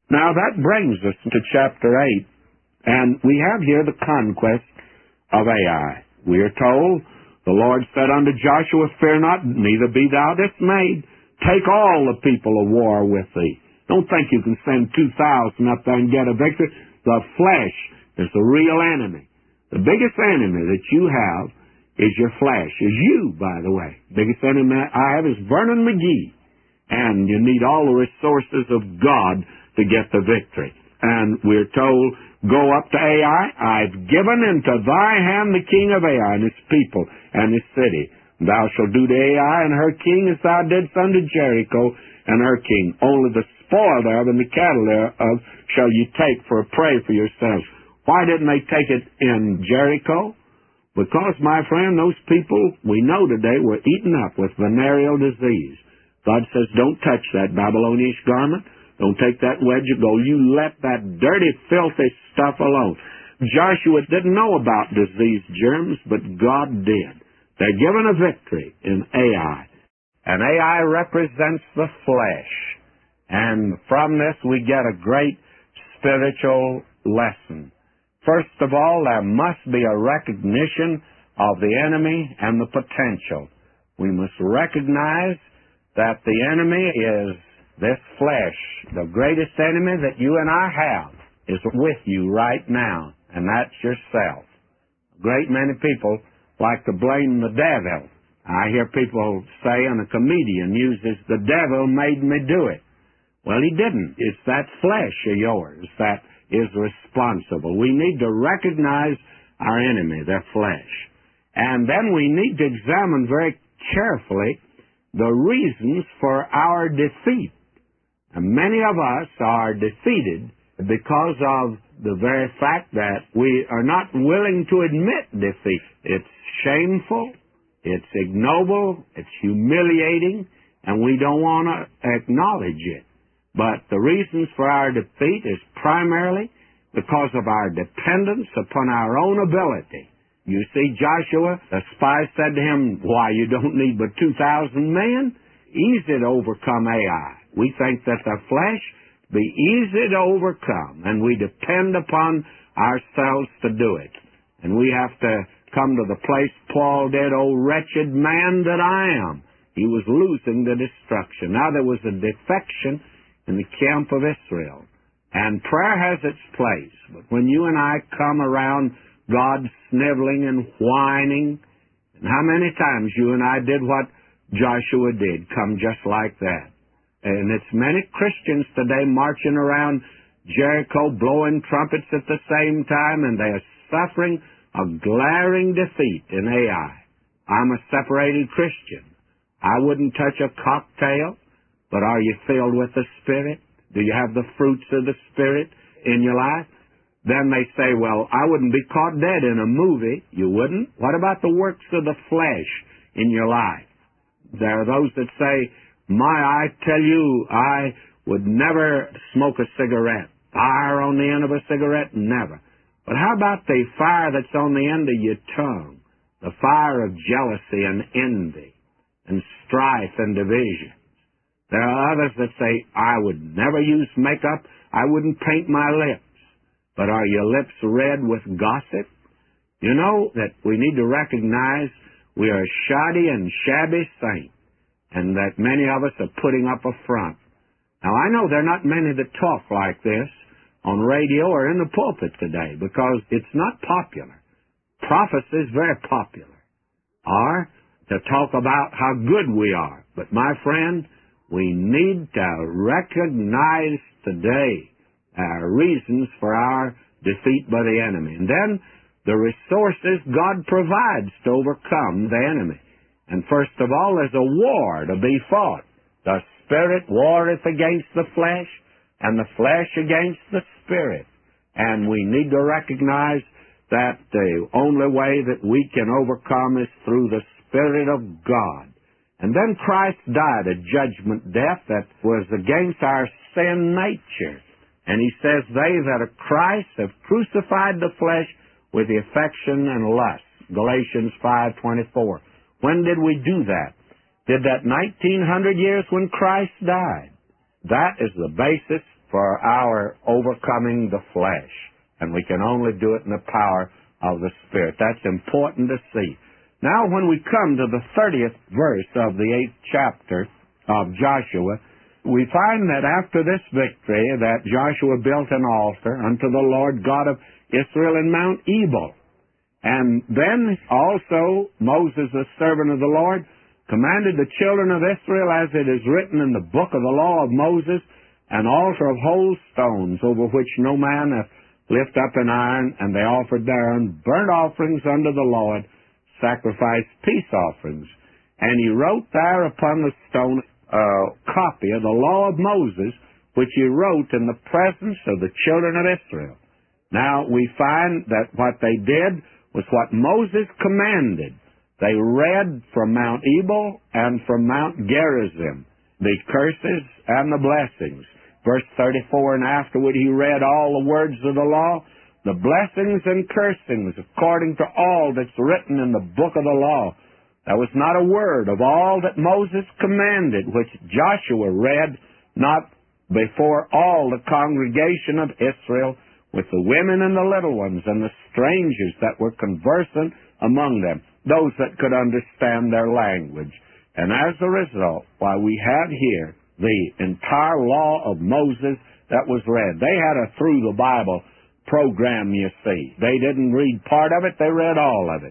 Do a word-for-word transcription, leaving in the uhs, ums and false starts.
Now that brings us to chapter eight, and we have here the conquest of Ai. We are told, the Lord said unto Joshua, Fear not, neither be thou dismayed. Take all the people of war with thee. Don't think you can send two thousand up there and get a victory. The flesh is the real enemy. The biggest enemy that you have is your flesh, is you, by the way. Biggest enemy I have is Vernon McGee. And you need all the resources of God to get the victory. And we're told, Go up to Ai. I've given into thy hand the king of Ai and his people and his city. Thou shalt do to Ai and her king as thou didst unto Jericho and her king. Only the spoil thereof and the cattle thereof shall you take for a prey for yourselves. Why didn't they take it in Jericho? Because, my friend, those people we know today were eaten up with venereal disease. God says, don't touch that Babylonish garment. Don't take that wedge of gold. You let that dirty, filthy stuff alone. Joshua didn't know about disease germs, but God did. They're given a victory in Ai. And Ai represents the flesh. And from this we get a great spiritual lesson. First of all, there must be a recognition of the enemy and the potential. We must recognize that the enemy is this flesh. The greatest enemy that you and I have is with you right now, and that's yourself. A great many people like to blame the devil. I hear people say, and a comedian uses, the devil made me do it. Well, he didn't. It's that flesh of yours that is responsible. We need to recognize our enemy, their flesh. And then we need to examine very carefully the reasons for our defeat. And many of us are defeated because of the very fact that we are not willing to admit defeat. It's shameful, it's ignoble, it's humiliating, and we don't want to acknowledge it. But the reasons for our defeat is primarily because of our dependence upon our own ability. You see, Joshua, the spies said to him, why, you don't need but two thousand men? Easy to overcome Ai. We think that the flesh be easy to overcome, and we depend upon ourselves to do it. And we have to come to the place Paul did, O wretched man that I am. He was losing the destruction. Now there was a defection in the camp of Israel. And prayer has its place. But when you and I come around God sniveling and whining, and how many times you and I did what Joshua did, come just like that. And it's many Christians today marching around Jericho blowing trumpets at the same time, and they are suffering a glaring defeat in Ai. I'm a separated Christian. I wouldn't touch a cocktail, but are you filled with the Spirit? Do you have the fruits of the Spirit in your life? Then they say, well, I wouldn't be caught dead in a movie. You wouldn't? What about the works of the flesh in your life? There are those that say, my, I tell you, I would never smoke a cigarette. Fire on the end of a cigarette? Never. But how about the fire that's on the end of your tongue? The fire of jealousy and envy and strife and division. There are others that say, I would never use makeup. I wouldn't paint my lips. But are your lips red with gossip? You know that we need to recognize we are a shoddy and shabby saint, and that many of us are putting up a front. Now, I know there are not many that talk like this on radio or in the pulpit today because it's not popular. Prophecy is very popular. Or to talk about how good we are. But, my friend, we need to recognize today our reasons for our defeat by the enemy. And then the resources God provides to overcome the enemy. And first of all, there's a war to be fought. The Spirit warreth against the flesh, and the flesh against the Spirit. And we need to recognize that the only way that we can overcome is through the Spirit of God. And then Christ died a judgment death that was against our sin nature. And he says, they that are Christ have crucified the flesh with the affection and lust. Galatians five twenty-four. When did we do that? Did that nineteen hundred years when Christ died? That is the basis for our overcoming the flesh. And we can only do it in the power of the Spirit. That's important to see. Now, when we come to the thirtieth verse of the eighth chapter of Joshua, we find that after this victory that Joshua built an altar unto the Lord God of Israel in Mount Ebal. And then also Moses, the servant of the Lord, commanded the children of Israel, as it is written in the book of the law of Moses, an altar of whole stones, over which no man hath lift up an iron, and they offered thereon burnt offerings unto the Lord, sacrificed peace offerings. And he wrote there upon the stone a copy of the law of Moses, which he wrote in the presence of the children of Israel. Now, we find that what they did was what Moses commanded. They read from Mount Ebal and from Mount Gerizim the curses and the blessings. Verse thirty-four, and afterward he read all the words of the law, the blessings and cursings, according to all that's written in the book of the law. There was not a word of all that Moses commanded, which Joshua read, not before all the congregation of Israel, with the women and the little ones, and the strangers that were conversant among them, those that could understand their language. And as a result, why we have here the entire law of Moses that was read. They had a through the Bible program, you see. They didn't read part of it, they read all of it.